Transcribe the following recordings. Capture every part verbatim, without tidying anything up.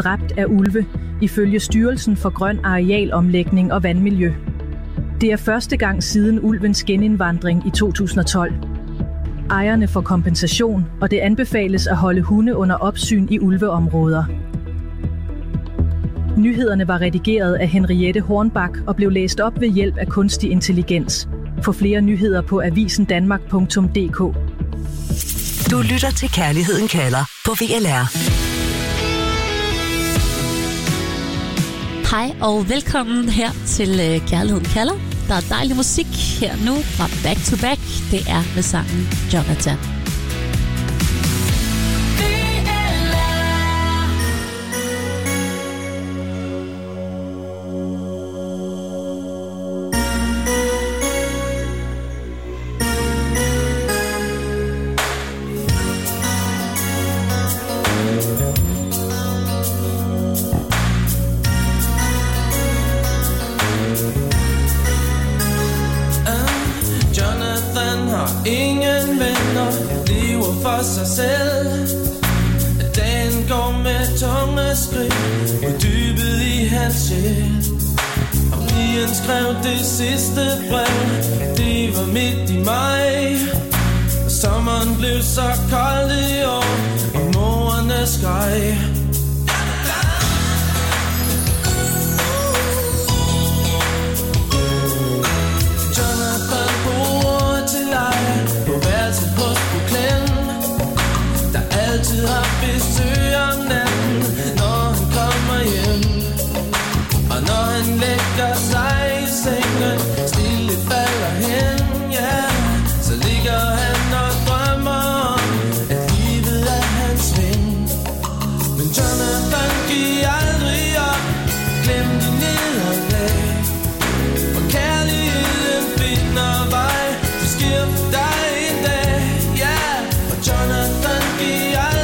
dræbt af ulve, ifølge Styrelsen for Grøn Arealomlægning og Vandmiljø. Det er første gang siden ulvens genindvandring i to tusind og tolv. Ejerne får kompensation, og det anbefales at holde hunde under opsyn i ulveområder. Nyhederne var redigeret af Henriette Hornbach og blev læst op ved hjælp af kunstig intelligens. Få flere nyheder på avisen danmark punktum d k. Du lytter til Kærligheden kalder på V L R. Hej og velkommen her til uh, Kærligheden kalder. Der er dejlig musik her nu fra Back to Back. Det er med sangen Jonathan. Ingen venner, lever for sig selv. Dagen går med tunge skridt ud dybet i hans sjæl. Og pigen skrev det sidste brev, det var midt i maj. Og sommeren blev så kold i år, og morerne skreg. Altid har besøg om natten, når han kommer hjem. Og når han lægger sig i sengen, stille falder hen, ja. Så ligger han og drømmer om, at livet er hans ven. Men Jonathan, giv aldrig op, glem de nederlag. For kærligheden finder vej, det sker for dig en dag, ja. Og Jonathan, giv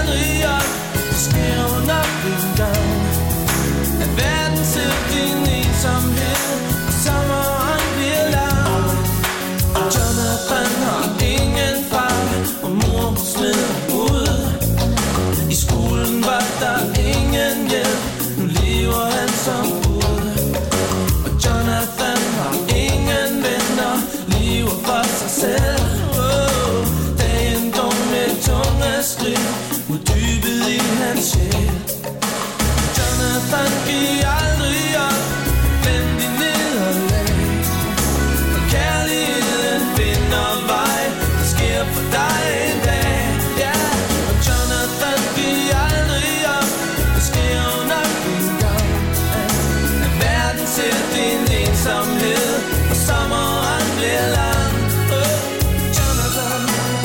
at verden ser din ensomhed, og sommeren bliver lang. Og Jonathan har ingen far, og mor smider ud. I skolen var der ingen hjælp, nu lever han som bud. Og Jonathan har ingen venner, lever for sig selv. Oh, dagen går med tunge skridt ud dybet i hans sjæl. Jonathan, giv aldrig op, glem de nederlag. For kærligheden finder vej, det sker for dig en dag, ja. Og Jonathan, giv aldrig op, det sker jo nok en gang. At verden ser din ensomhed, og sommeren bliver lang. Oh, Jonathan.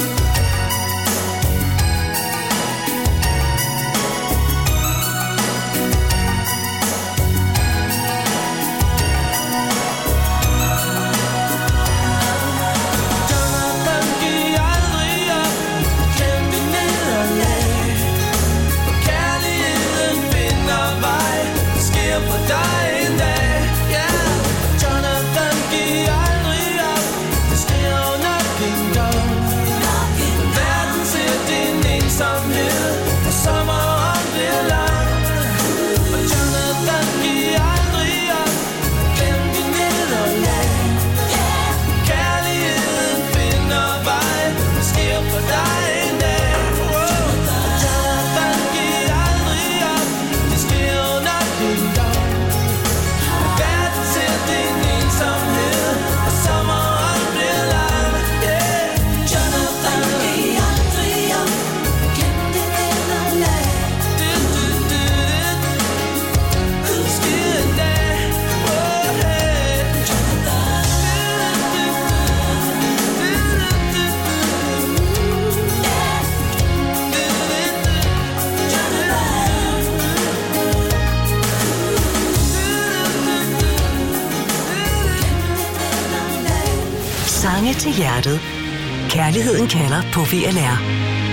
Sange til hjertet. Kærligheden kalder på V L R.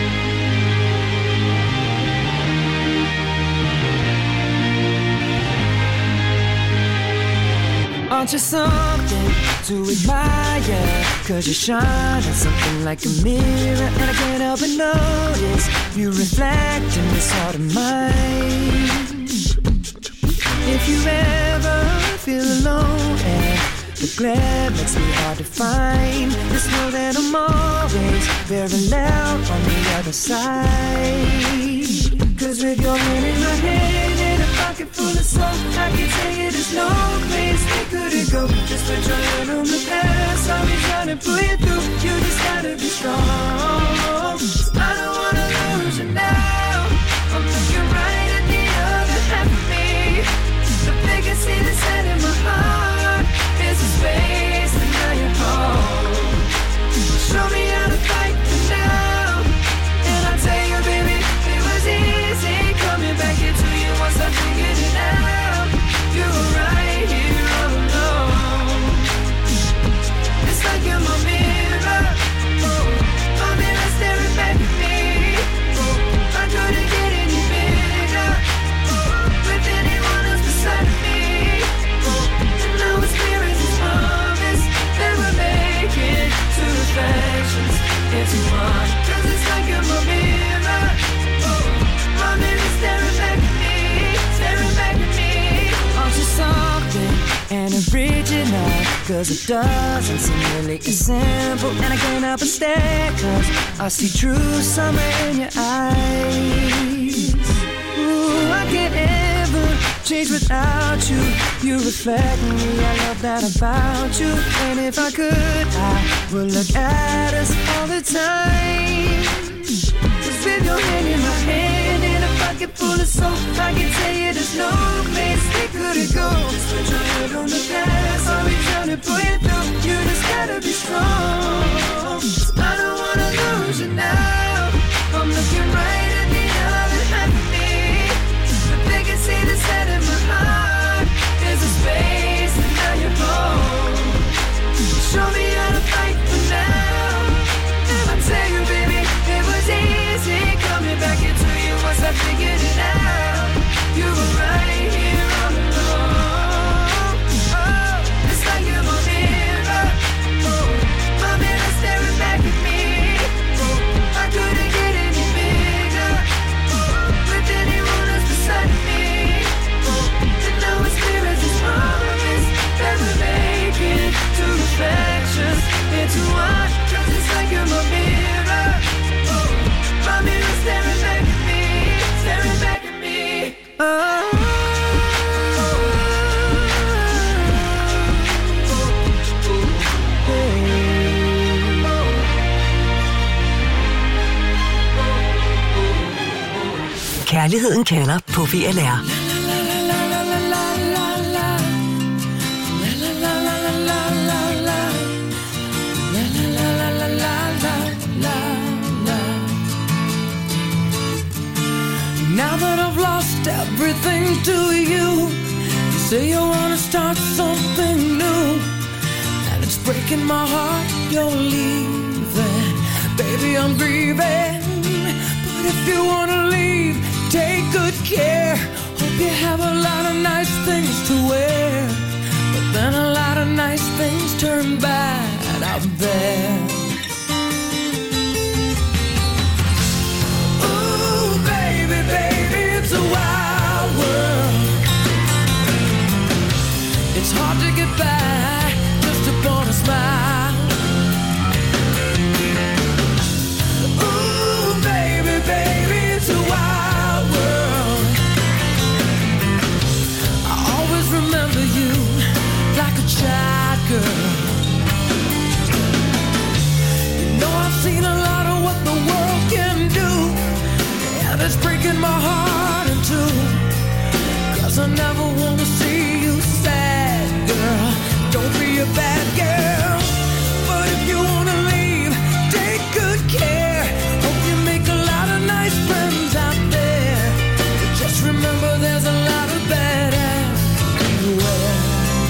Aren't you something to admire? Cause you shine at something like a mirror, and I can't help but notice you reflect in this heart of mine. you ever feel alone and the glare makes me hard to find, just know that I'm always very loud on the other side. Cause with your hand in my hand and a pocket full of soap, I can tell you there's no place we couldn't go. Just put your hand on the past, I'll be trying to pull you through. You just gotta be strong. I don't wanna lose you now. I'm looking right at the other half of me. The biggest see the set in my heart is a space and now you're home. Show me how to fight for now, and I'll tell you, baby, it was easy coming back here to you once I figured it out. You were right here all alone. It's like you're my mirror, oh, my mirror staring back at me. Oh, I couldn't get any bigger, oh, with anyone else beside me. Oh, and now it's clear as this promise that we're making two reflections into one. Cause it's like you're my mirror, oh, my mirror staring back at me, staring back at me. Aren't you something and original? Cause it doesn't seem really as simple, and I can't help but stare cause I see true summer in your eyes. Ooh, I can't ever change without you. You reflect me, I love that about you. And if I could, I would look at us all the time. Just with your hand in my hand and a pocket full of soap, I can tell you there's no place we couldn't go. Just put your head on the past, I'll be trying to pull you through. You just gotta be strong. I don't wanna lose you now. I'm looking right at the other half of me. The biggest see the set in my heart is a space and now you're home. Show me how to fight for now, and I tell you, baby, it was easy coming back into you once I figured it out. You were right here all alone. Oh, it's like you're my mirror, oh, my mirror staring back at me. Oh, I couldn't get any bigger, oh, with anyone else beside me. Oh, and now it's clear as this promise that we're making two reflections into one. Cause it's like you're my mirror, oh, my mirror staring back at me, staring back at me. Oh. Kærligheden kalder på V L R. Now that I've lost everything to you, you say you wanna start something new, and it's breaking my heart you're leaving. Baby, I'm grieving, but if you wanna leave, take good care. Hope you have a lot of nice things to wear, but then a lot of nice things turn bad out there. Ooh, baby, baby, it's a wild world. It's hard to get by just upon a smile. Ooh, baby, baby, it's a wild world. I always remember you like a child girl. You know I've seen a lot of what the world can do, and it's breaking my heart in two. Cause I never wanna see you sad, girl. Don't be a bad girl. But if you wanna leave, take good care. Hope you make a lot of nice friends out there. But just remember there's a lot of badass everywhere.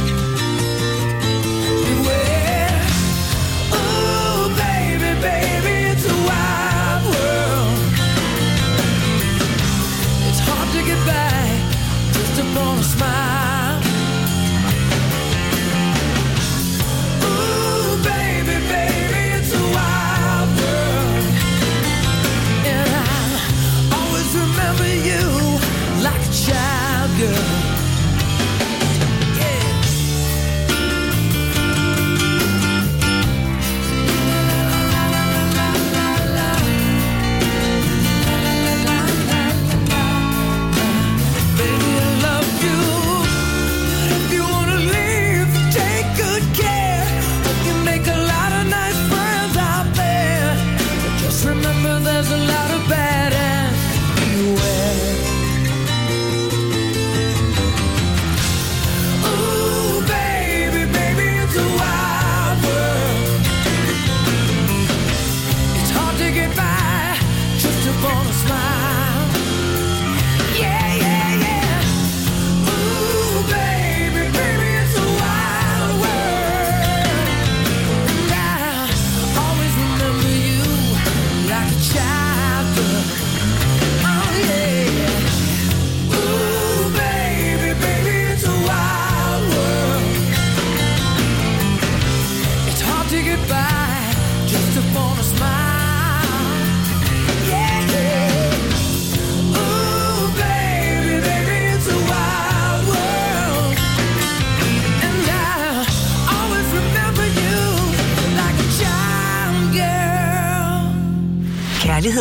Beware. Ooh, baby, baby, it's a wild world. It's hard to get by just upon a smile. Ooh, baby, baby, it's a wild world. And I always remember you like a child girl.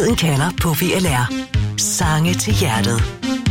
Kærligheden kalder på V L R. Sange til hjertet.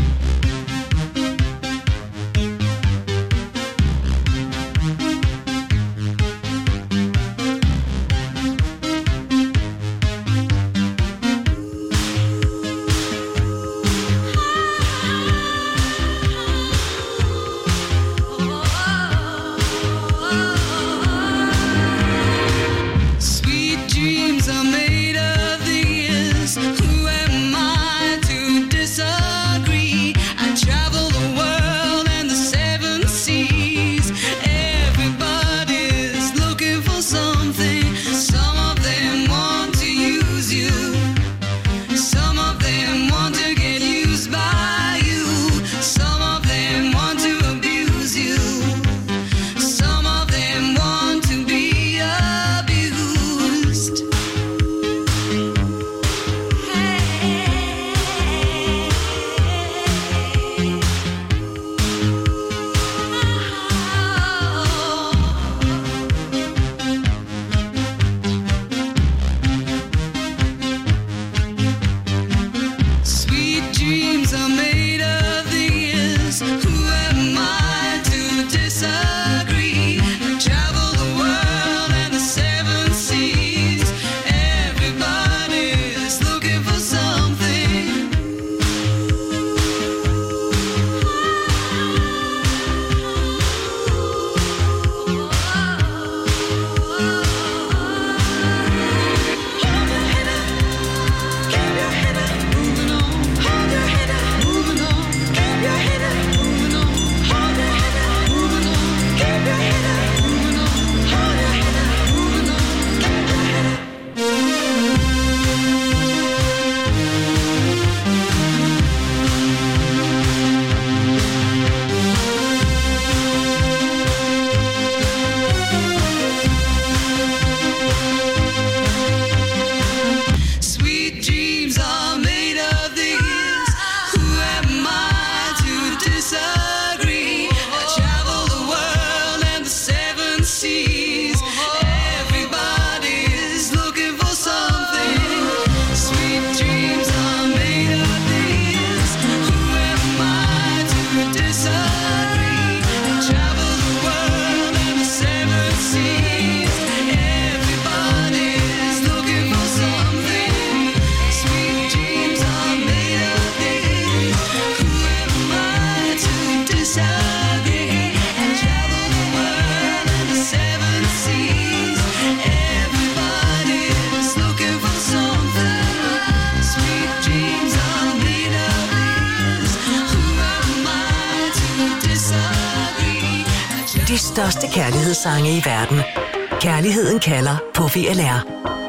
De største kærlighedssange i verden. Kærligheden kalder på V L R.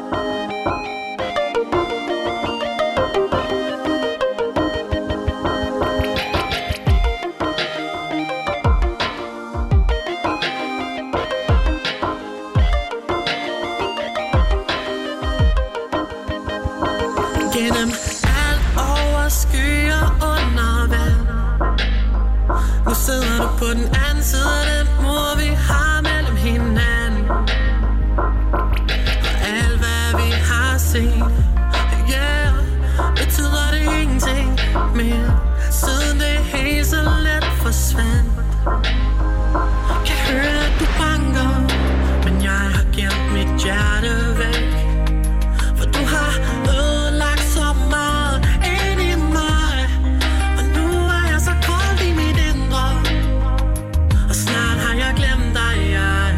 Gennem alt over skyer under vand. Nu sidder du på den anden side af den mur, vi har mellem hinanden. Og alt hvad vi har set, yeah, betyder det ingenting mere. Siden det helt så let forsvandt. Kan høre at du banker, men jeg har gemt mit hjerte væk. For du har ødelagt så meget ind i mig. Og nu er jeg så kold i mit indre. Og snart har jeg glemt dig, jeg.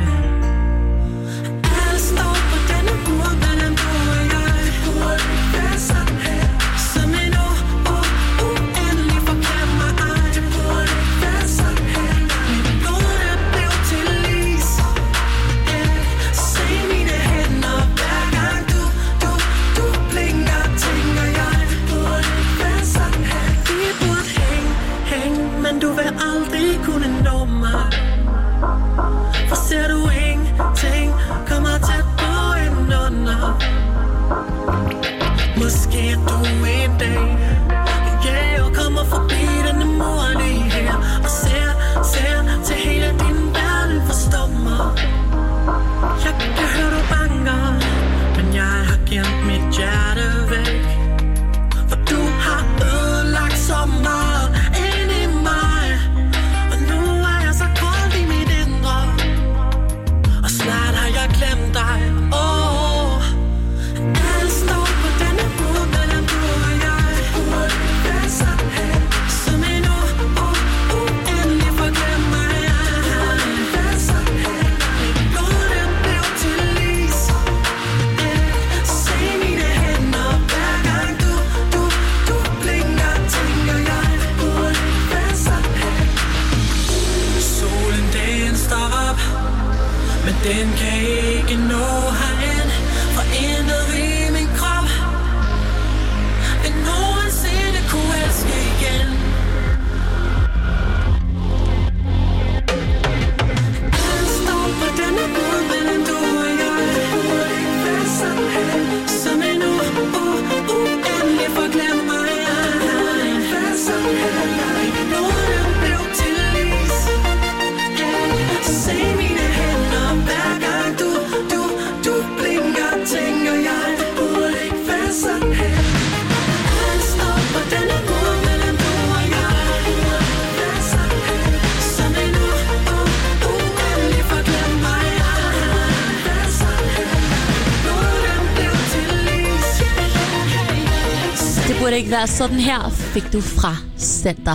Alt står på denne mur mellem du og jeg. Det burde ikke være sådan her. Som en u- u- uendelig forglemmer ej. Det burde ikke være sådan her. Mit blod det blev til is. Yeah. Se mine hænder hver gang du, du, du blinker, tænker jeg. Det burde ikke være sådan her. Vi burde hænge, hænge, men du vil aldrig kunne nå mig. For ser du ingenting, kommer tæt på indunder. Måske er du en dag, yeah, og kommer forbi denne mur lige her. Og ser, ser til hele din verden forstår mig. Jeg kan høre du banker, men jeg har gemt mit hjerte væk. Den kan ikke nå herind, for intet i min krop vil nogensinde kunne elske igen. Alt står på denne måde mellem du og jeg. Burde ikke være sådan her, som en u, u, uendelig forglem mig. Burde ikke være sådan her, nogen blev til is. Se mine hænder, hver gang du, du, du blinker, tænker jeg. Burde ikke være sådan her. Alt står på denne måde mellem du og jeg. Burde ikke være sådan her, som en u, u, uendelig forglem mig. Være sådan her, nogen blev til is. Det burde ikke være sådan her, fik du fra Center.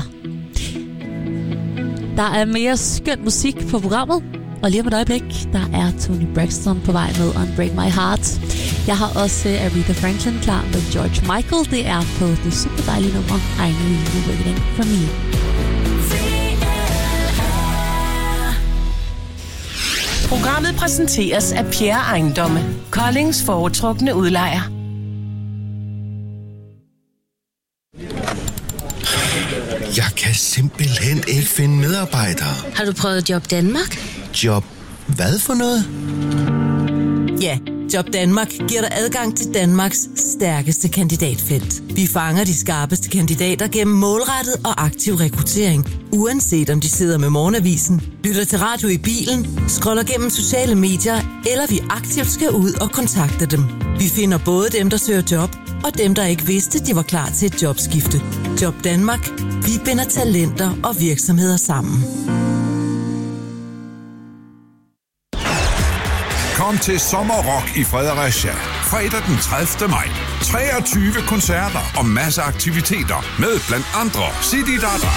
Der er mere skøn musik på programmet, og lige om et øjeblik, der er Toni Braxton på vej med Unbreak My Heart. Jeg har også Aretha Franklin klar med George Michael. Det er på det super dejlige nummer I Know You Were Waiting For Me. Programmet præsenteres af Pierre Ejendomme, Koldings foretrukne udlejer. Jeg kan simpelthen ikke finde medarbejdere. Har du prøvet Job Danmark? Job hvad for noget? Ja, Job Danmark giver dig adgang til Danmarks stærkeste kandidatfelt. Vi fanger de skarpeste kandidater gennem målrettet og aktiv rekruttering. Uanset om de sidder med morgenavisen, lytter til radio i bilen, scroller gennem sociale medier, eller vi aktivt skal ud og kontakte dem. Vi finder både dem, der søger job, og dem, der ikke vidste, de var klar til et jobskifte. Job Danmark. Vi binder talenter og virksomheder sammen. Kom til Sommerrock i Fredericia. Fredag den tredivte maj. treogtyve koncerter og masser af aktiviteter med blandt andre City Dada,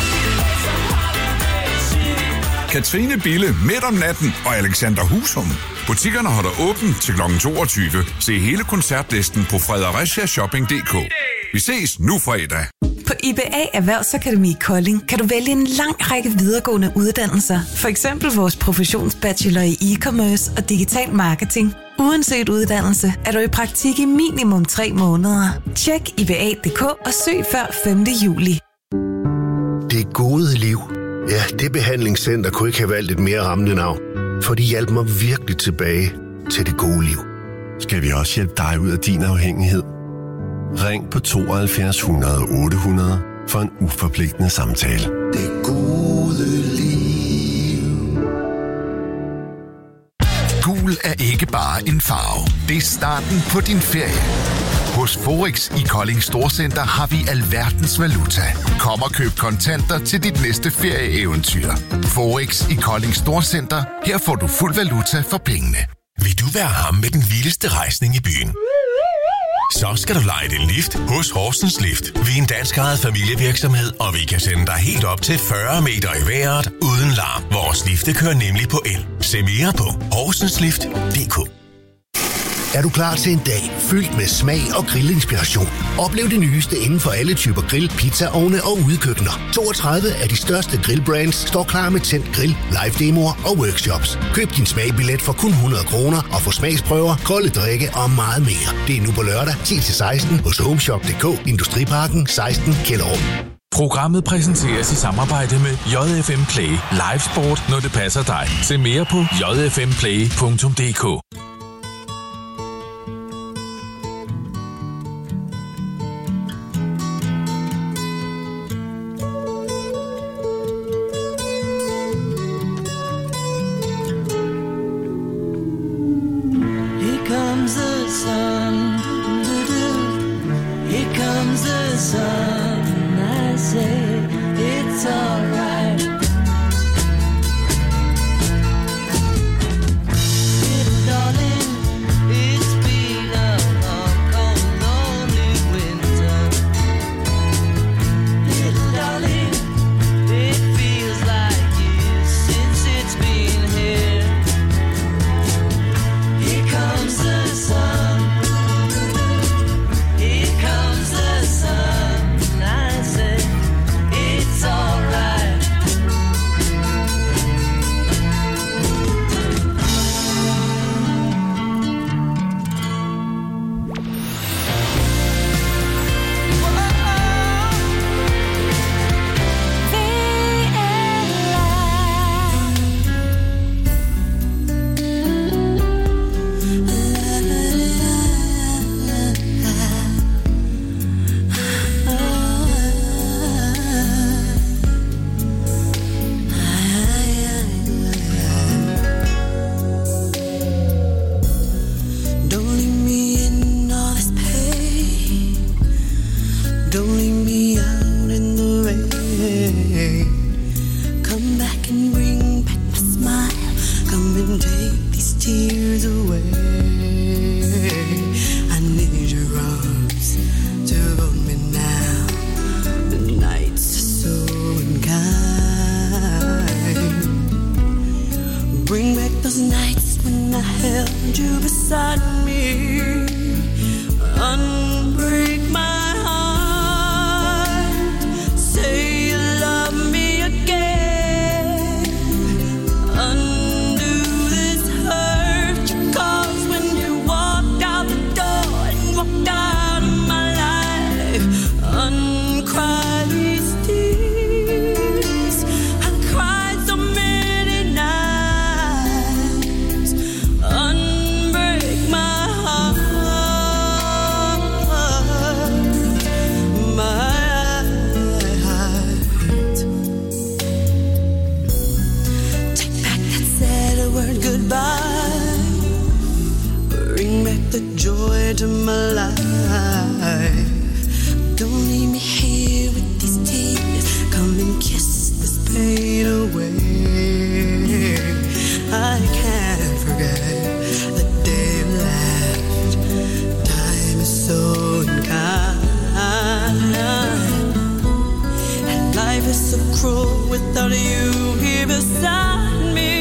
Katrine Bille midt om natten og Alexander Husum. Butikkerne holder åbent til klokken toogtyve. Se hele koncertlisten på fredericia shopping punktum d k. Vi ses nu fredag. På I B A Erhvervsakademi Kolding kan du vælge en lang række videregående uddannelser. For eksempel vores professionsbachelor i e-commerce og digital marketing. Uanset uddannelse er du i praktik i minimum tre måneder. Tjek I B A punktum d k og søg før femte juli. Det gode liv. Ja, det behandlingscenter kunne ikke have valgt et mere rammende navn. For de hjalp mig virkelig tilbage til det gode liv. Skal vi også hjælpe dig ud af din afhængighed? Ring på tooghalvfjerds hundrede otte hundrede for en uforpligtende samtale. Det gode liv. Gul er ikke bare en farve. Det er starten på din ferie. Hos Forex i Kolding Storcenter har vi alverdens valuta. Kom og køb kontanter til dit næste ferieeventyr. Forex i Kolding Storcenter. Her får du fuld valuta for pengene. Vil du være ham med den vildeste rejsning i byen? Så skal du leje din lift hos Horsens Lift. Vi er en dansk-ejet familievirksomhed, og vi kan sende dig helt op til fyrre meter i vejret uden larm. Vores lifte kører nemlig på el. Se mere på horsenslift punktum d k. Er du klar til en dag fyldt med smag og grillinspiration? Oplev det nyeste inden for alle typer grill, pizzaovne og udekøkkener. toogtredive af de største grillbrands står klar med tændt grill, live-demoer og workshops. Køb din smagbillet for kun hundrede kroner og få smagsprøver, kolde drikke og meget mere. Det er nu på lørdag ti til seksten hos homeshop punktum d k, Industriparken seksten Kjellerup. Programmet præsenteres i samarbejde med J F M Play. Live sport, når det passer dig. Se mere på j f m play punktum d k. Darling Come back and bring back my smile. Come and take these tears away. I need your arms to hold me now. The nights are so unkind. Bring back those nights when I held you beside me. Unbreak my heart. Say you love me again. Undo this hurt you caused when you walked out the door and walked out of my life. Uncry these tears. I cried so many nights. Unbreak my heart. Goodbye. Bring back the joy to my life. Don't leave me here with these tears. Come and kiss this pain away. I can't forget the day you left. Time is so unkind, and life is so cruel without you here beside me.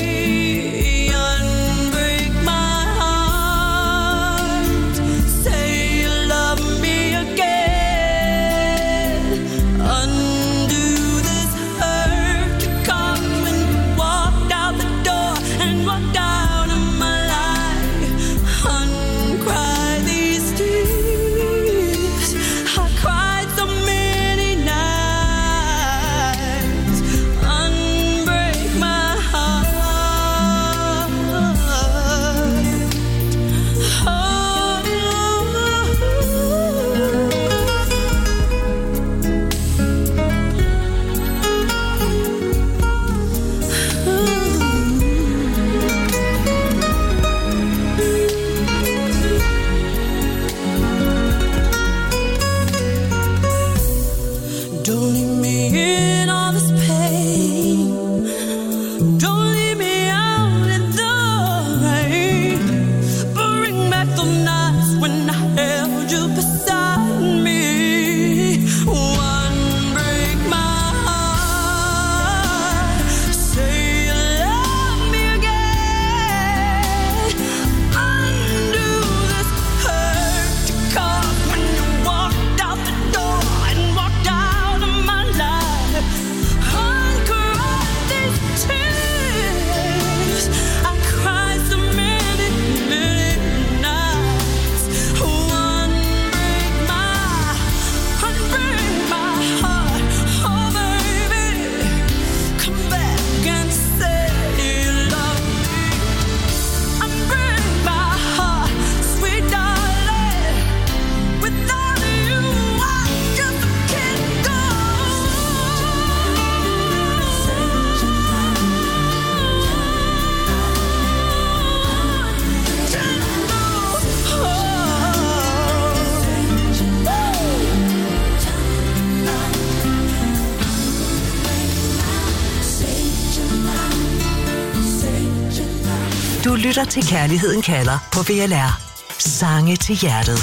Du lytter til Kærligheden kalder på V L R. Sange til hjertet.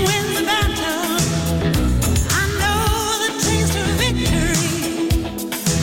I know the taste of victory.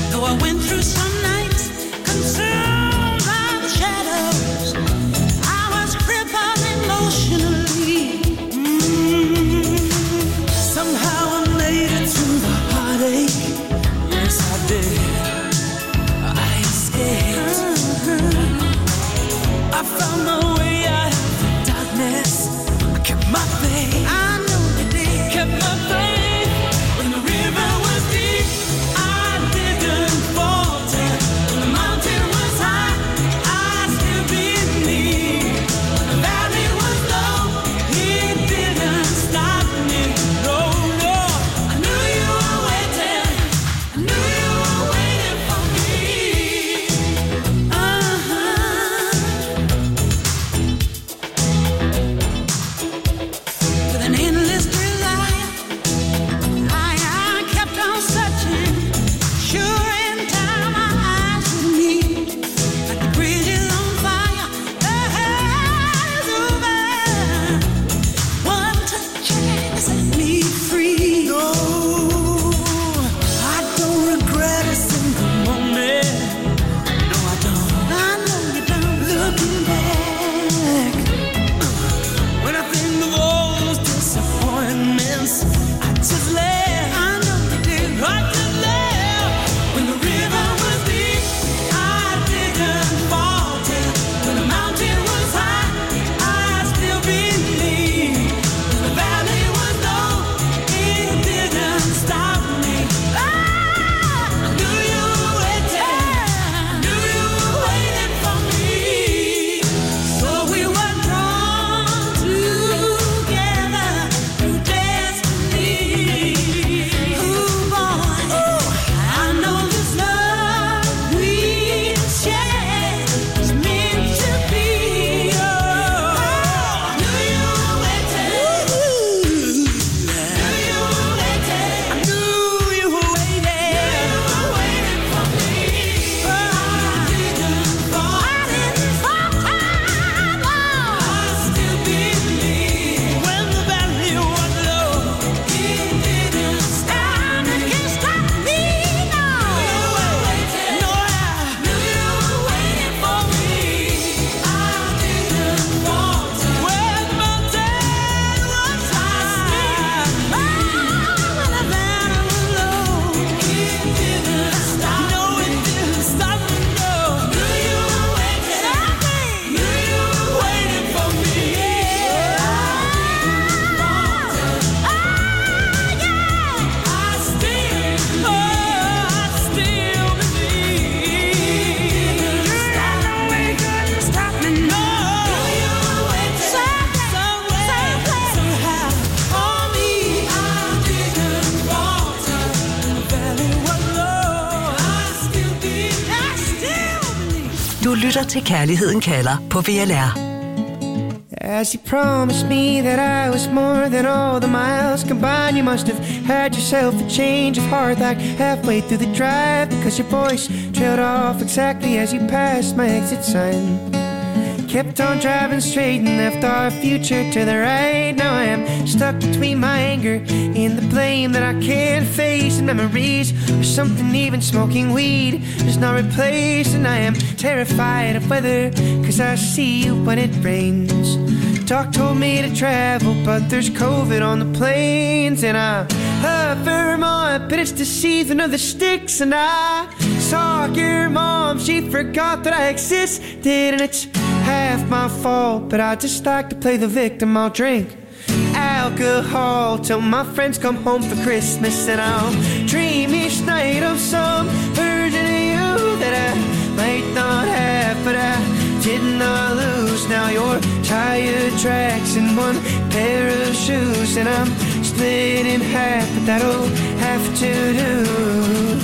lytter til Kærligheden kalder på V L R. As you promised me that I was more than all the miles combined, you must have had yourself a change of heart like halfway through the drive, because your voice trailed off exactly as you passed my exit sign. Kept on driving straight and left our future to the right. Now I am stuck between my anger and the blame that I can't face, and memories or something even smoking weed does not replace. And I am terrified of weather, cause I see you when it rains. Doc told me to travel, but there's COVID on the planes. And I love Vermont, but it's the season of the sticks. And I saw your mom, she forgot that I existed, and it's half my fault, but I just like to play the victim. I'll drink alcohol till my friends come home for Christmas, and I'll dream each night of some version of you that I might not have, but I did not lose. Now your tire tracks in one pair of shoes, and I'm split in half, but that'll have to do.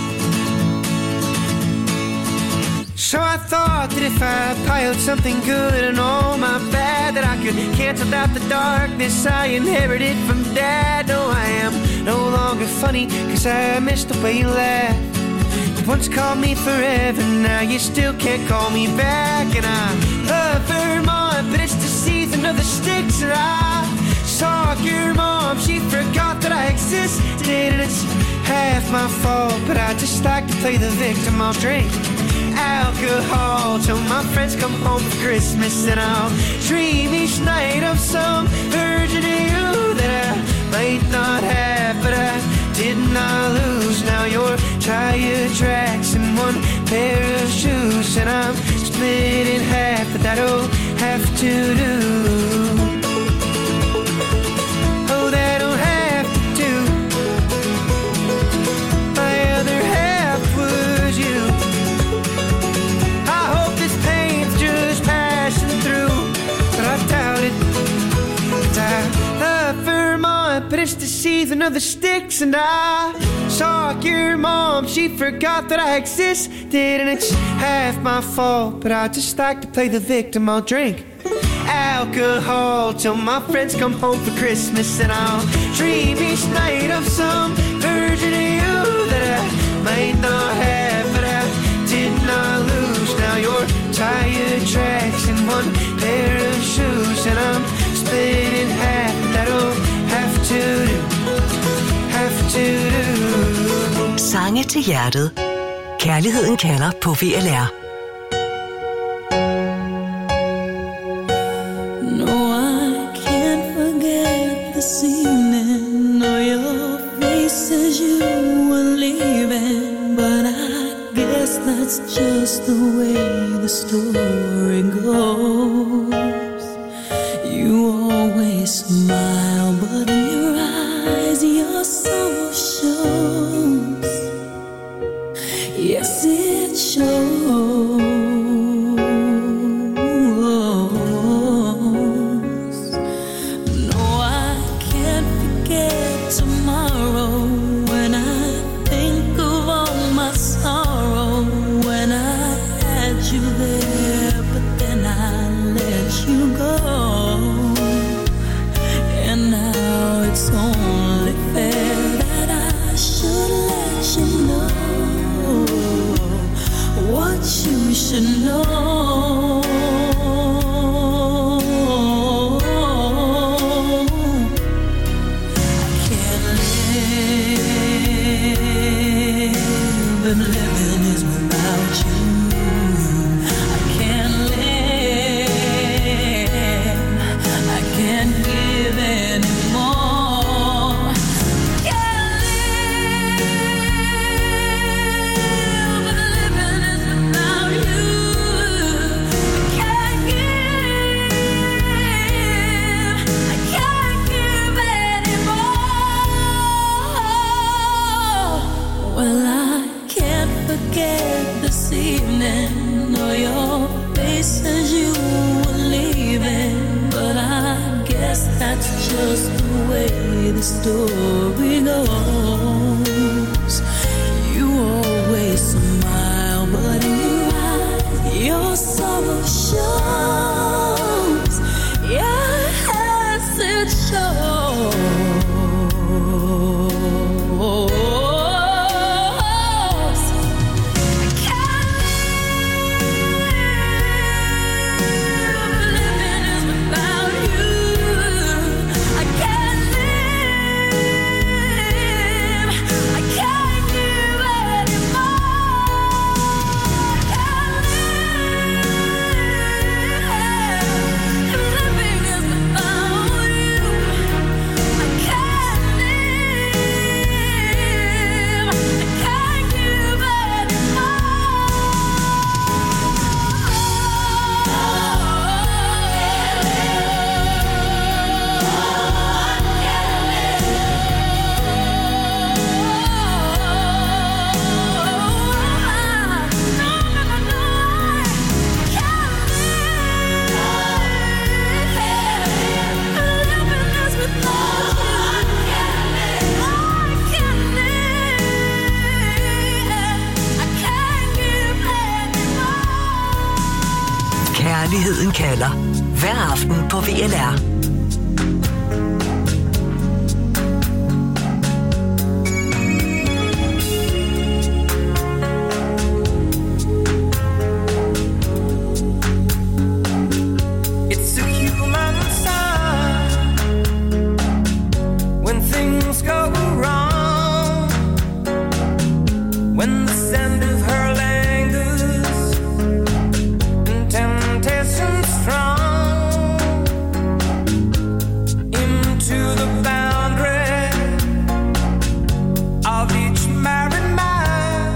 So I thought that if I piled something good and all my bad, that I could cancel out the darkness I inherited from Dad. No, I am no longer funny, cause I missed the way you laughed. You once called me forever, now you still can't call me back. And I love Vermont, but it's the season of the sticks. And I saw your mom, she forgot that I existed, and it's half my fault, but I just like to play the victim. I'll drink alcohol till my friends come home for Christmas, and I'll dream each night of some version of you that I might not have, but I did not lose. Now your tire tracks in one pair of shoes, and I'm split in half, but that'll have to do. Oh, that'll have to do. My other half was you. But it's the season of the sticks, and I saw your mom, she forgot that I existed, and it's half my fault, but I just like to play the victim. I'll drink alcohol till my friends come home for Christmas, and I'll dream each night of some version of you that I might not have, but I did not lose. Now your tire tracks in one pair of shoes, and I'm split in half, that'll have to do, have to do. Sange til hjertet. Kærligheden kalder på V L R. No, I can't forget this evening, or your face as you were leaving, but I guess that's just the way the story goes. You always smile, but in your eyes your sorrow shows. Yes, it shows. No, I can't forget tomorrow when I think of all my sorrow, when I had you there, but then I let you go. And now it's only fair that I should let you know what you should know. I can't live if living is without you. I can't live, I can't give anymore. Can't live if living is without you. I can't give, I can't give anymore. Well, I can't forget this evening, or your face as you were leaving, but I guess that's just the way the story goes. You always smile, but in your eyes, your Kærligheden kalder. Hver aften på V L R. It's a human sign when things go wrong, when the scent of her lingers and temptation strong into the boundary of each married man.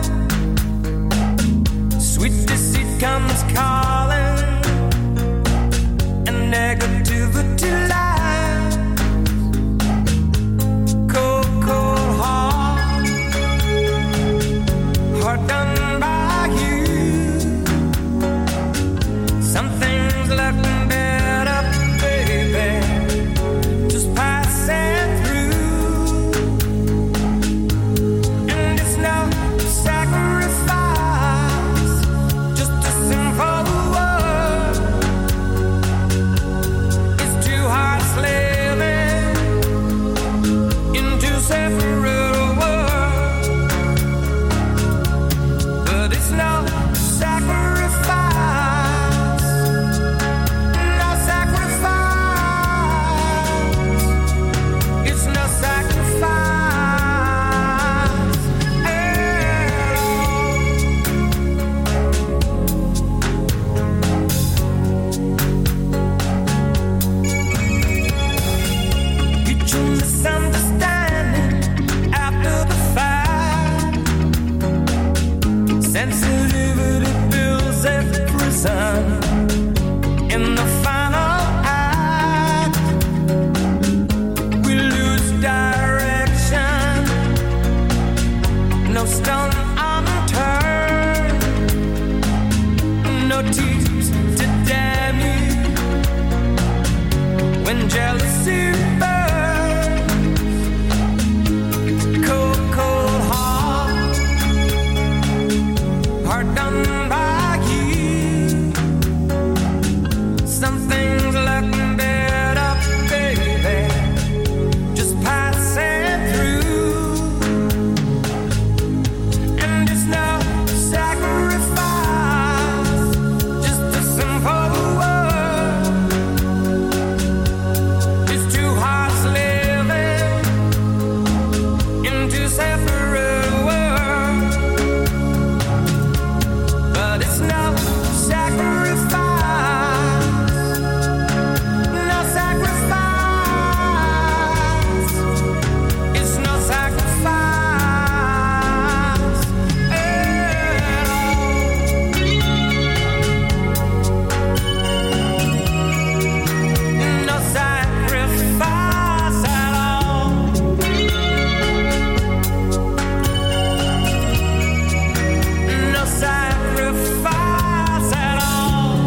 Sweet deceit comes calling and negativity lies. Cold, cold heart, heart done by you. Something's left better, baby, just passing through. And it's no sacrifice, just a simple word. It's two hearts living in two separate worlds, but it's no sacrifice, no sacrifice. It's no sacrifice at all. Mutual misunderstanding after the fact. Sensitivity builds a prison in the final act. We lose direction, no stone unturned, no tears to damn you. When jealousy burns, cold, cold heart, heart done by you. Something's looking better, baby, just passing through. And it's no sacrifice, just a simple word. It's two hearts living in two separate worlds, but it's no sacrifice, no sacrifice. It's no sacrifice at all. No sacrifice at all. No sacrifice at all.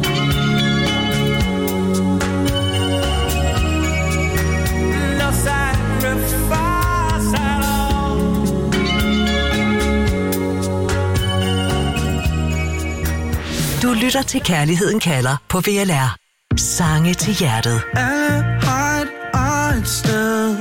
No sacrifice at all. Du lytter til Kærligheden kalder på V L R. Sange til hjertet. Alle har et eget sted.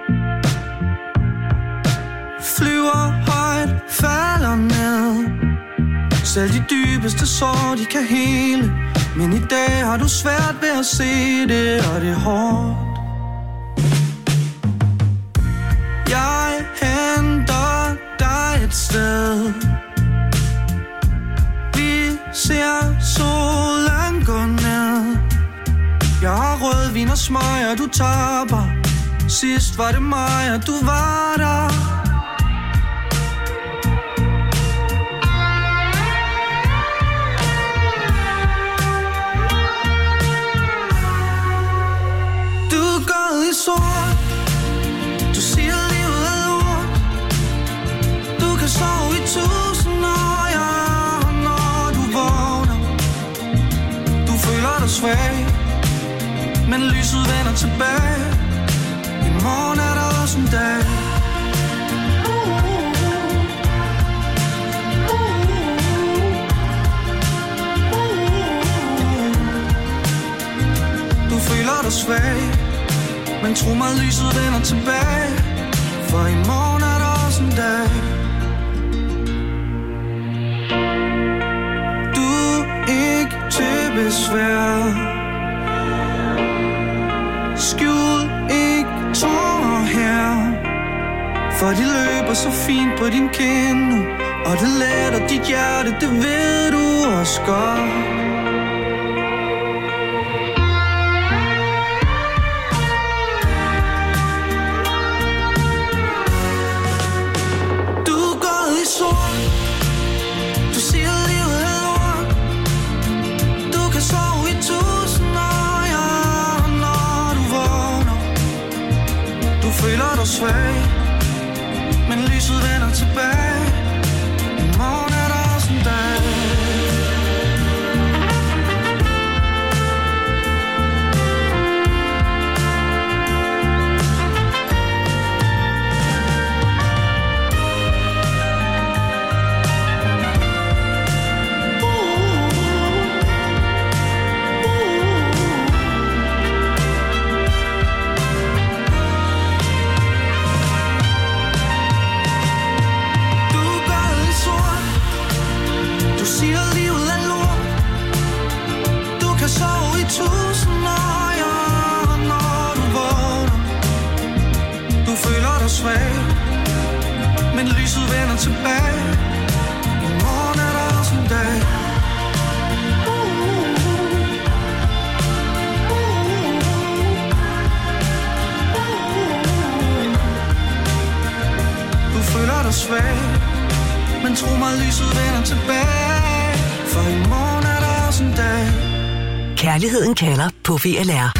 Flyver højt, falder ned. Selv de dybeste sår, de kan hele. Men i dag har du svært ved at se det, og det er hårdt. Jeg henter dig et sted. Vi ser solen gå ned. Jeg har rødvin og smøger, du tapper. Sidst var det mig, og du var der. Du er gået i sort. Du siger livet er lort. Du kan sove i tusind år, ja, når du vågner. Du føler dig svag, men lyset vender tilbage. I morgen er der også en dag. føler dig svag, men tro mig, lyset vender tilbage, for i morgen er der også en dag. Du er ikke til besvær, skjul ikke tårer her, for de løber så fint på din kind, og det letter dit hjerte, det ved du også godt. Svag, men lyset vender tilbage. I morgen er der også en dag. Men lyset vender tilbage. I morgen er der også en dag. Du føler dig svag, men tro mig, lyset vender tilbage, for i morgen er der også en dag. Kærligheden kalder på V L R.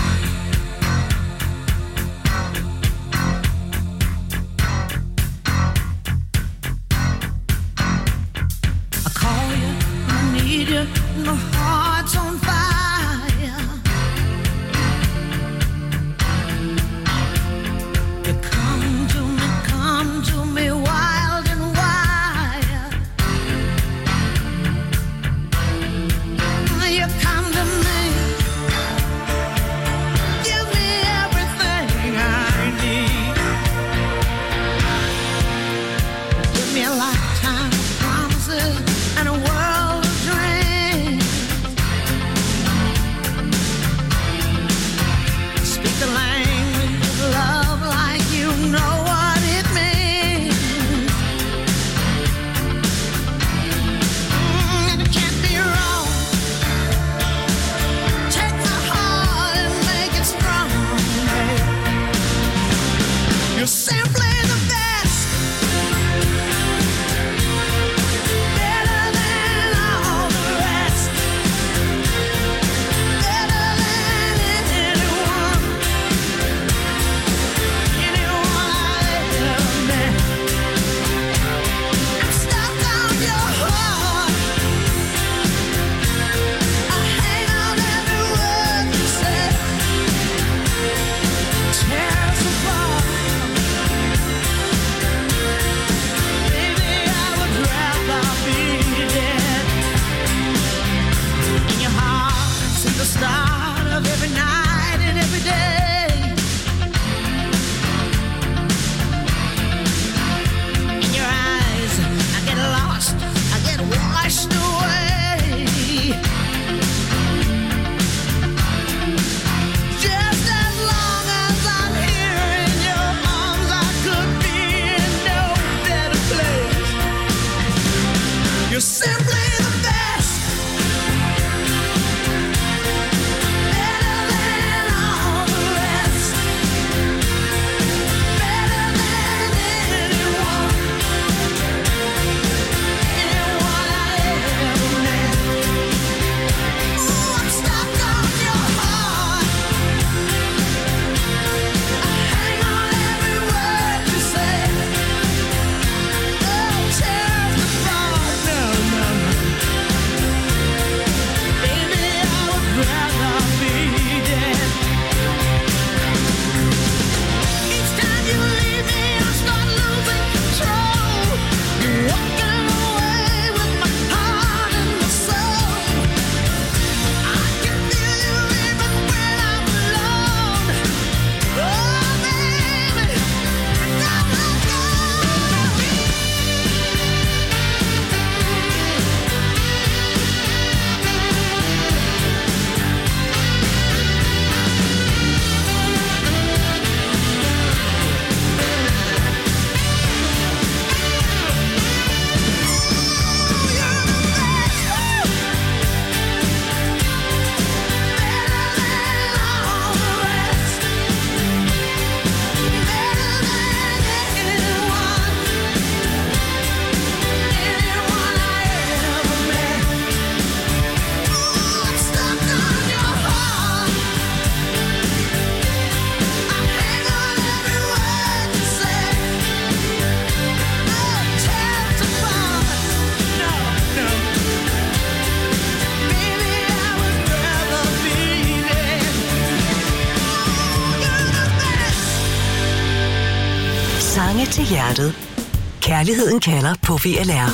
Sange til hjertet. Kærligheden kalder på V L R.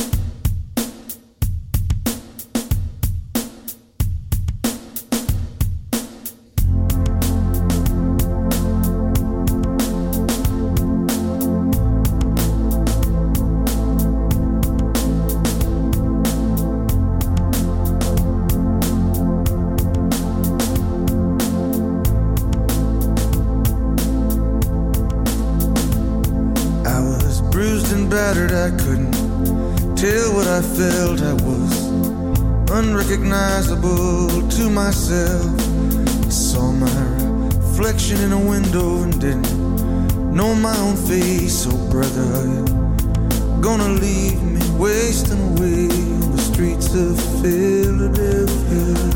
I couldn't tell what I felt. I was unrecognizable to myself. I saw my reflection in a window and didn't know my own face. Oh brother, are you gonna leave me wasting away on the streets of Philadelphia?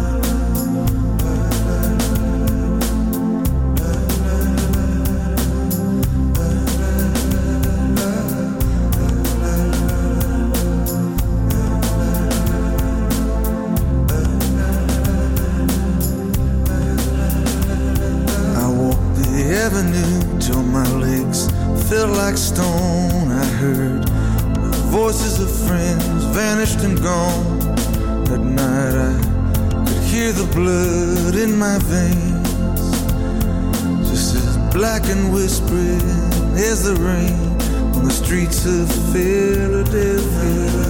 Till my legs felt like stone. I heard the voices of friends vanished and gone. At night I could hear the blood in my veins, just as black and whispering as the rain on the streets of Philadelphia.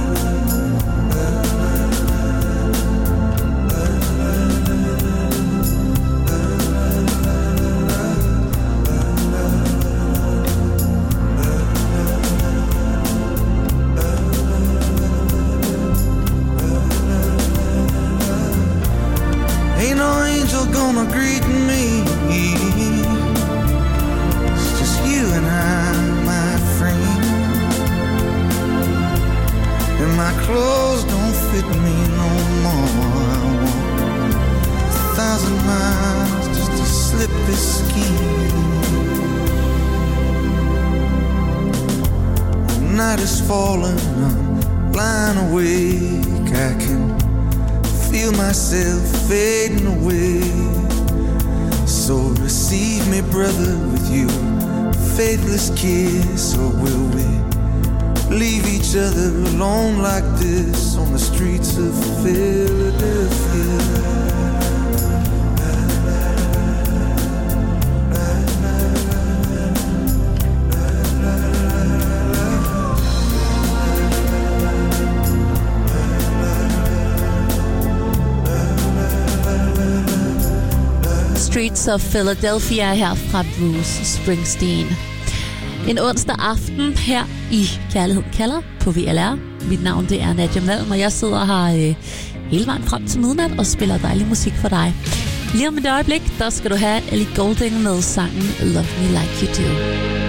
Gonna greet me. It's just you and I, my friend. And my clothes don't fit me no more. I walk a thousand miles just to slip this skin. The night is falling, I'm lying awake. I can feel myself fading away. So receive me, brother, with your faithless kiss. Or will we leave each other alone like this on the streets of Philadelphia? Streets of Philadelphia her fra Bruce Springsteen. En onsdag aften her i Kærligheden kalder på V L R. Mit navn det er Nadia Malm, og jeg sidder her øh, hele vejen frem til midnat og spiller dejlig musik for dig. Lige om et øjeblik, der skal du have Ellie Goulding med sangen Love Me Like You Do.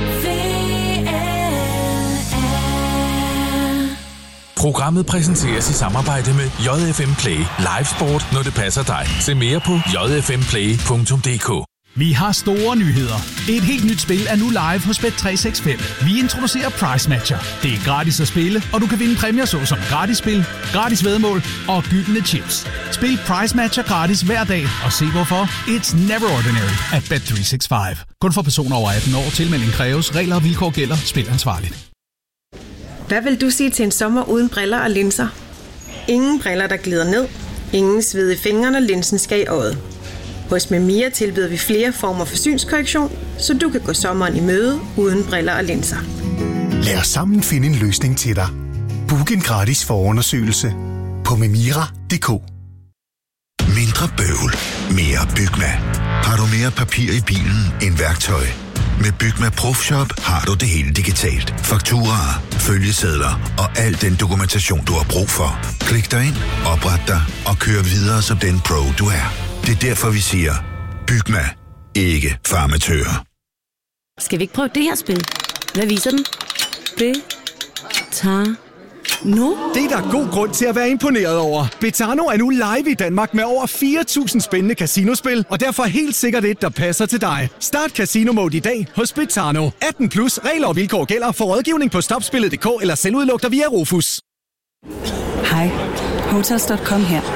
Programmet præsenteres i samarbejde med J F M Play. Live sport, når det passer dig. Se mere på j f m play punktum d k. Vi har store nyheder. Et helt nyt spil er nu live hos Bet tre seks fem. Vi introducerer Price Matcher. Det er gratis at spille, og du kan vinde præmier såsom gratis spil, gratis væddemål og gyldne chips. Spil Price Matcher gratis hver dag, og se hvorfor. It's never ordinary at Bet tre seks fem. Kun for personer over atten år. Tilmelding kræves. Regler og vilkår gælder. Spil ansvarligt. Hvad vil du sige til en sommer uden briller og linser? Ingen briller, der glider ned. Ingen sved i fingrene, linsen skal i øjet. Hos Memia tilbyder vi flere former for synskorrektion, så du kan gå sommeren i møde uden briller og linser. Lad os sammen finde en løsning til dig. Book en gratis forundersøgelse på memira punktum d k. Mindre bøvl, mere Bygma. Har du mere papir i bilen end værktøj? Med Bygma Profshop har du det hele digitalt. Fakturaer, følgesedler og al den dokumentation, du har brug for. Klik dig ind, opret dig og kør videre som den pro, du er. Det er derfor, vi siger, Bygma, ikke farmatører. Skal vi ikke prøve det her spil? Hvad viser den? Det tager nu. Det er der god grund til at være imponeret over. Betano er nu live i Danmark med over fire tusind spændende casinospil, og derfor helt sikkert et, der passer til dig. Start Casino Mode i dag hos Betano. atten plus, regler og vilkår gælder. For rådgivning på stopspillet punktum d k eller selvudluk dig via Rufus. Hej, Hotels punktum com her.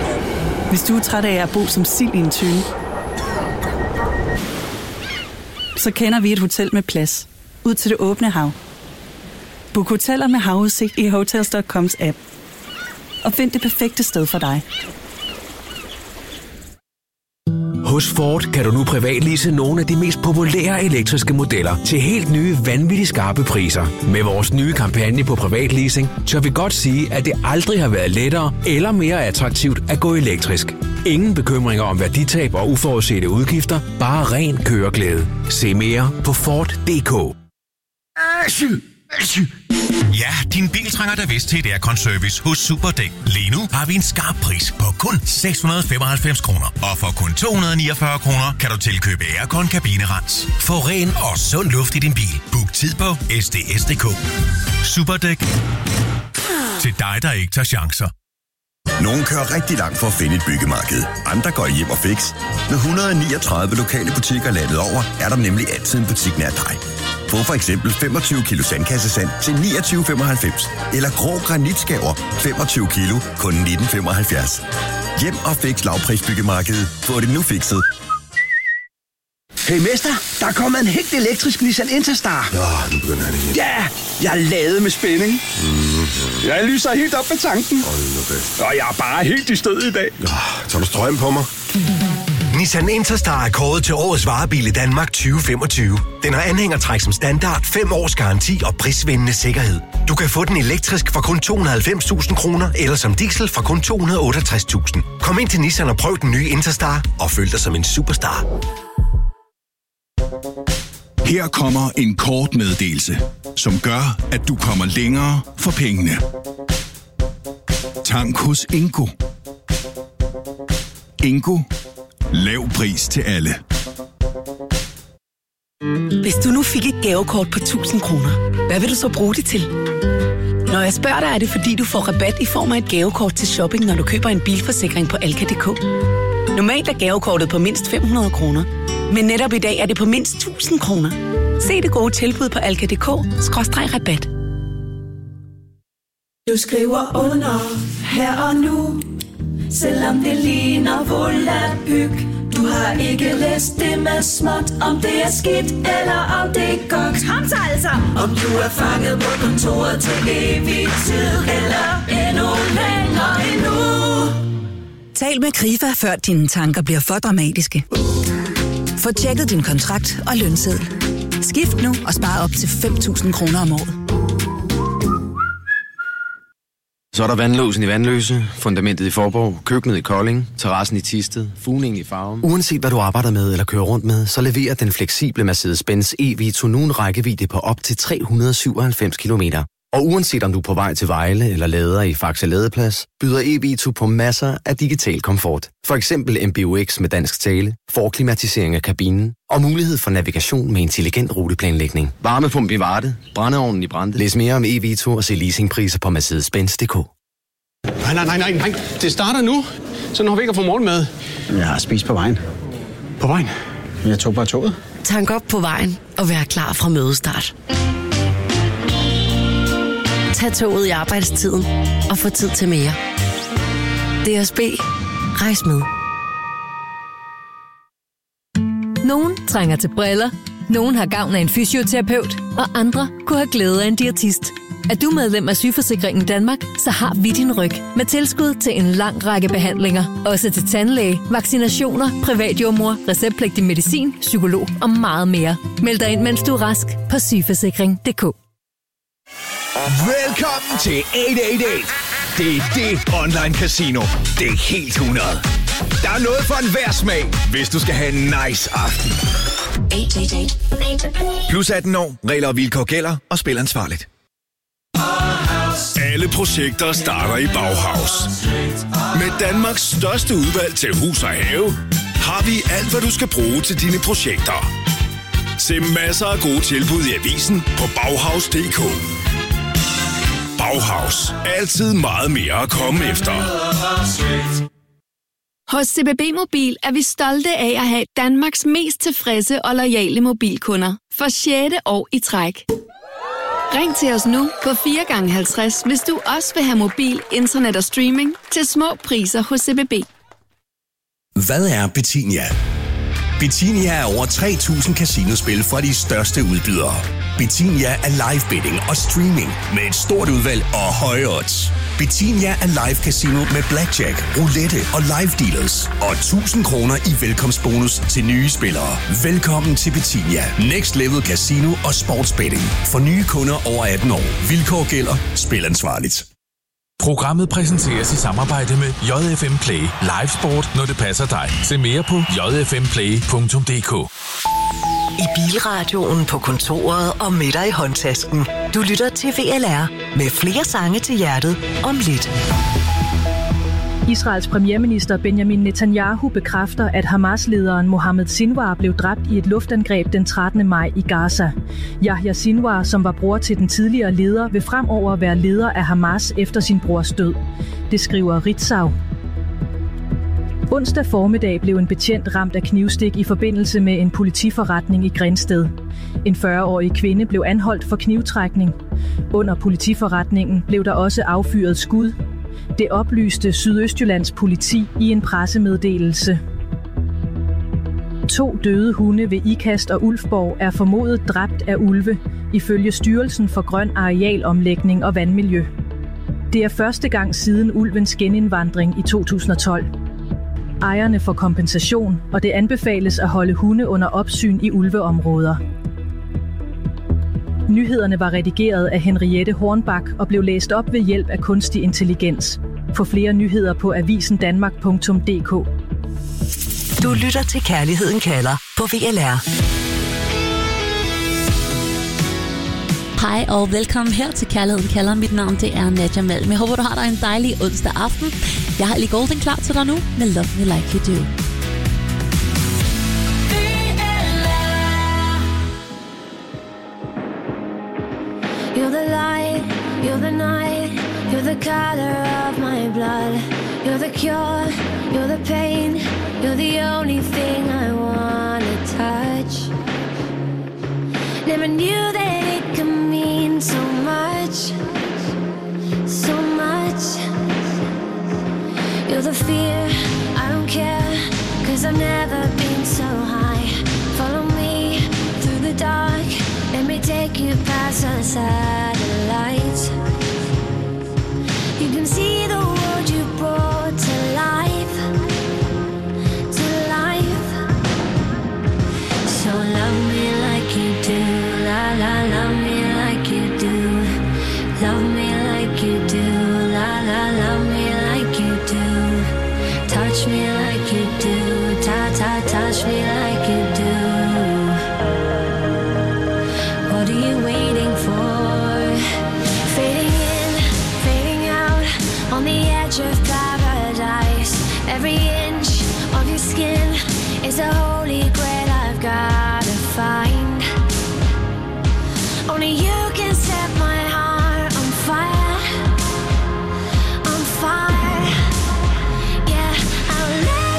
Hvis du er træt af at bo som sild i en tønde, så kender vi et hotel med plads. Ud til det åbne hav. Book hoteller med havudsigt i hotels punktum coms app. Og find det perfekte sted for dig. Hos Ford kan du nu privatlease nogle af de mest populære elektriske modeller til helt nye, vanvittigt skarpe priser. Med vores nye kampagne på privatleasing, tør vi godt sige, at det aldrig har været lettere eller mere attraktivt at gå elektrisk. Ingen bekymringer om værditab og uforudsete udgifter, bare ren køreglæde. Se mere på Ford punktum d k. Ja, din bil trænger da vist til et aircon-service hos Superdæk. Lige nu har vi en skarp pris på kun seks hundrede og femoghalvfems kroner. Og for kun to hundrede og niogfyrre kroner kan du tilkøbe aircon-kabinerens. Få ren og sund luft i din bil. Book tid på s d s punktum d k. Superdæk. Til dig, der ikke tager chancer. Nogle kører rigtig langt for at finde et byggemarked. Andre går hjem og fix. Med et hundrede og niogtredive lokale butikker landet over, er der nemlig altid en butik nær dig. Få for eksempel femogtyve kilo sandkassesand til niogtyve femoghalvfems. Eller grå granitskaver femogtyve kilo, kun nitten femoghalvfjerds. Hjem og fix lavprisbyggemarkedet. Få det nu fikset. Hey mester, der er kommet en helt elektrisk Nissan Interstar. Nå, nu begynder han igen. Ja, jeg er ladet med spænding. Mm-hmm. Jeg lyser helt op med tanken. Hold nu fast. Og jeg er bare helt i stød i dag. Ja, tager du strøm på mig? Nissan Interstar er kåret til årets varebil i Danmark tyve femogtyve. Den har anhængertræk som standard, fem års garanti og prisvindende sikkerhed. Du kan få den elektrisk for kun to hundrede og halvfems tusind kroner, eller som diesel for kun to hundrede og otteogtres tusind. Kom ind til Nissan og prøv den nye Interstar, og føl dig som en superstar. Her kommer en kort meddelelse, som gør, at du kommer længere for pengene. Tank hos Ingo. Ingo. Lav pris til alle. Hvis du nu fik et gavekort på tusind kroner, hvad vil du så bruge det til? Når jeg spørger dig, er det fordi, du får rabat i form af et gavekort til shopping, når du køber en bilforsikring på Alka punktum d k. Normalt er gavekortet på mindst fem hundrede kroner, men netop i dag er det på mindst tusind kroner. Se det gode tilbud på alka punktum d k skråstreg rabat. Du skriver under her og nu, selvom det ligner volapyk. Du har ikke læst det med småt, om det er skidt eller om det er godt. Kom så altså! Om du er fanget på kontoret til evig tid, eller endnu længere endnu. Tal med Krifa, før dine tanker bliver for dramatiske. Få tjekket din kontrakt og lønseddel. Skift nu og spar op til fem tusind kroner om året. Så er der vandlåsen i Vandløse, fundamentet i Forborg, køkkenet i Kolding, terrassen i Thisted, fugningen i Farum. Uanset hvad du arbejder med eller kører rundt med, så leverer den fleksible Mercedes-Benz E-Vito nu en rækkevidde på op til tre hundrede og syvoghalvfems kilometer. Og uanset om du er på vej til Vejle eller lader i Faxe Ladeplads, byder E-Vito på masser af digital komfort. For eksempel M B U X med dansk tale, forklimatisering af kabinen og mulighed for navigation med intelligent ruteplanlægning. Varmepump i Varde, brændeovnen i Brande. Læs mere om E-Vito og se leasingpriser på Mercedes Benz punktum d k. Nej, nej, nej, nej, nej. Det starter nu. Så når vi ikke har fået morgenmad. Jeg har spist på vejen. På vejen? Jeg tog bare toget. Tank op på vejen og vær klar fra mødestart. Tag toget i arbejdstiden og få tid til mere. D S B. Rejs med. Nogen trænger til briller, nogen har gavn af en fysioterapeut, og andre kunne have glæde af en diætist. Er du medlem af Sygeforsikringen Danmark, så har vi din ryg med tilskud til en lang række behandlinger. Også til tandlæge, vaccinationer, privatjordmor, receptpligtig medicin, psykolog og meget mere. Meld dig ind, mens du er rask på sygeforsikring punktum d k. Velkommen til otte otte otte. Det er det online casino. Det er helt hundrede. Der er noget for enhver smag, hvis du skal have en nice aften. Plus atten år. Regler og vilkår gælder, og spil ansvarligt. Alle projekter starter i Bauhaus. Med Danmarks største udvalg til hus og have, har vi alt, hvad du skal bruge til dine projekter. Se masser af gode tilbud i avisen på Bauhaus punktum d k. Bauhaus. Altid meget mere at komme efter. Hos C B B Mobil er vi stolte af at have Danmarks mest tilfredse og loyale mobilkunder for sjette år i træk. Ring til os nu på fire gange halvtreds, hvis du også vil have mobil, internet og streaming til små priser hos C B B. Hvad er Betinia? Betinia er over tre tusind casinospil fra de største udbydere. Betinia er live betting og streaming med et stort udvalg og høje odds. Betinia er live casino med blackjack, roulette og live dealers. Og tusind kroner i velkomstbonus til nye spillere. Velkommen til Betinia. Next Level Casino og Sportsbetting. For nye kunder over atten år. Vilkår gælder. Spil ansvarligt. Programmet præsenteres i samarbejde med J F M Play. Live sport, når det passer dig. Se mere på j f m play punktum d k. I bilradioen, på kontoret og med dig i håndtasken. Du lytter til V L R med flere sange til hjertet om lidt. Israels premierminister Benjamin Netanyahu bekræfter, at Hamas-lederen Mohammed Sinwar blev dræbt i et luftangreb den trettende maj i Gaza. Yahya Sinwar, som var bror til den tidligere leder, vil fremover være leder af Hamas efter sin brors død. Det skriver Ritzau. Onsdag formiddag blev en betjent ramt af knivstik i forbindelse med en politiforretning i Grindsted. En fyrre-årig kvinde blev anholdt for knivtrækning. Under politiforretningen blev der også affyret skud. Det oplyste Sydøstjyllands politi i en pressemeddelelse. To døde hunde ved Ikast og Ulfborg er formodet dræbt af ulve, ifølge Styrelsen for Grøn Arealomlægning og Vandmiljø. Det er første gang siden ulvens genindvandring i to tusind og tolv. Ejerne får kompensation, og det anbefales at holde hunde under opsyn i ulveområder. Nyhederne var redigeret af Henriette Hornbach og blev læst op ved hjælp af kunstig intelligens. Få flere nyheder på avisendanmark punktum d k. Du lytter til Kærligheden kalder på V L R. Hej og velkommen her til Kærligheden kalder. Mit navn det er Nadia Malm. Jeg håber, du har dig en dejlig onsdag aften. Jeg har Ellie Goulding klar til dig nu med Love Me Like You Do. You're the light, you're the night, you're the color of my blood. You're the cure, you're the pain, you're the only thing I wanna touch. Never knew that it could mean so much, so much. You're the fear, I don't care, cause I've never been so high. Follow me through the dark, let me take you past the satellites. You can see the world you brought to life, to life. So love me like you do, la la, love me like you do. Love me like you do, la la, love me like you do. Touch me like you do, ta ta, touch me like you do. What are you waiting for? Fading in, fading out, on the edge of paradise. Every inch of your skin is a holy grail I've gotta find. Only you can set my heart on fire, on fire. Yeah, I'll let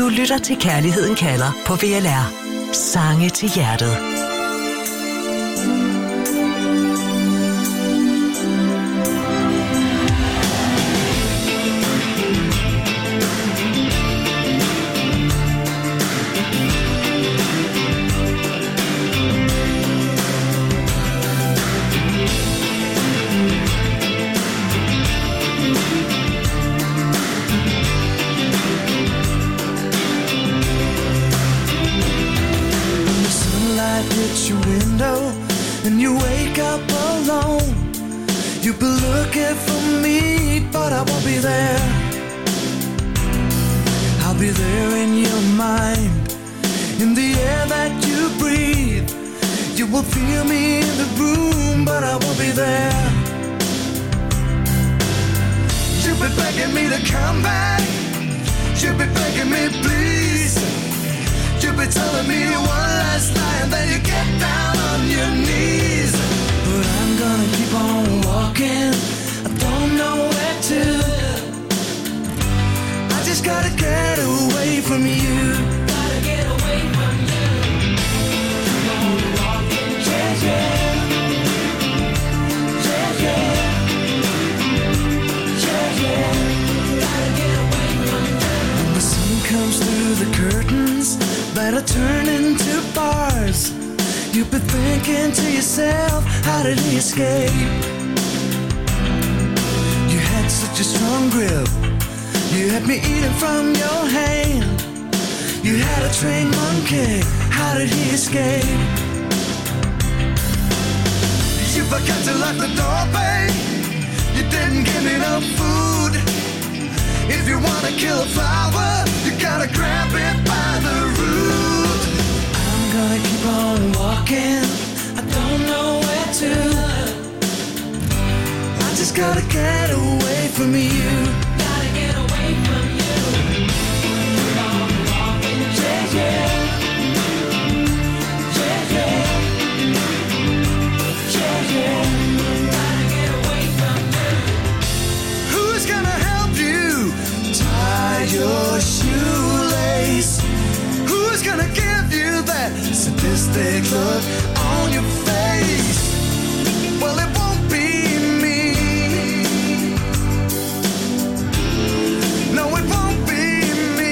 Du lytter til Kærligheden kalder på V L R. Sange til hjertet. Your window and you wake up alone. You've been looking for me, but I won't be there. I'll be there in your mind, in the air that you breathe. You will feel me in the room, but I won't be there. You've been begging me to come back. You've been begging me, please. You've been telling me one last lie and then you get down on your knees. But I'm gonna keep on walking. I don't know where to. I just gotta get away from you. Gotta get away from you. Keep on walking, yeah, yeah. Yeah, yeah. Yeah, yeah. Gotta get away from you. When the sun comes through the curtains that are turned into bars, you've been thinking to yourself, how did he escape? You had such a strong grip, you had me eating from your hand. You had a trained monkey, how did he escape? You forgot to lock the door, babe. You didn't give me no food. If you wanna kill a flower, you gotta grab it by the root. I'm gonna keep on walking. I don't know where to. I just gotta get away from you. Gotta get away from you. Keep on walking, yeah, yeah. Yeah, yeah. Yeah, yeah. Gotta get away from you. Who's gonna help you tie your shoelace? Who's gonna give you that sadistic look on your face? Well, it won't be me. No, it won't be me.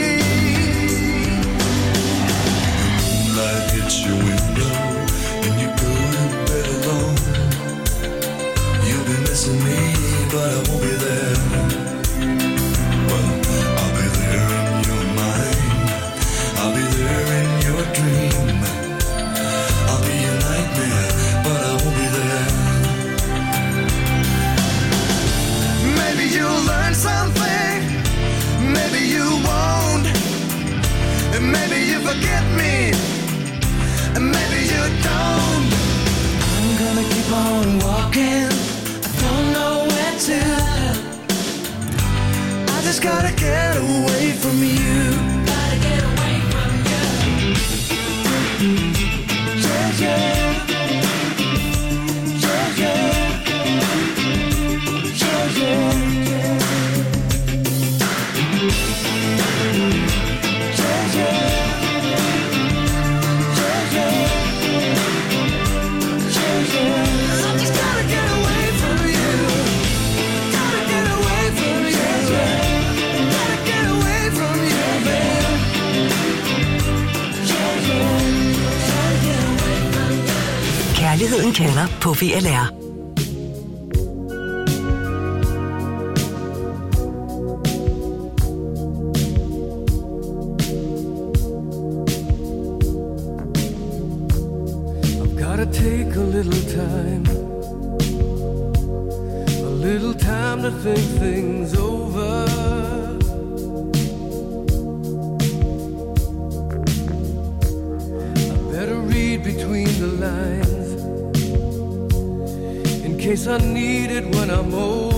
Moonlight hits your window and you go to bed alone. You'll be missing me, but I won't be there. Well, I'll be there in your mind. I'll be there in your dream. I'll be your nightmare, but I won't be there. Maybe you'll learn something, maybe you won't. And maybe you forget me, and maybe you don't. I'm gonna keep on walking. I don't know where to. I just gotta get away from you. Gotta get away from you. Yeah, yeah. Yeah, yeah. Yeah, yeah. Yeah, yeah. Yeah, yeah. Yeah, yeah. I just gotta get away from you. Gotta get away from you. Yeah, yeah. Gotta get away from you, babe. Yeah, yeah. Gotta get away from you. Kærligheden kalder på V L R. Gotta take a little time, a little time to think things over. I better read between the lines in case I need it when I'm old.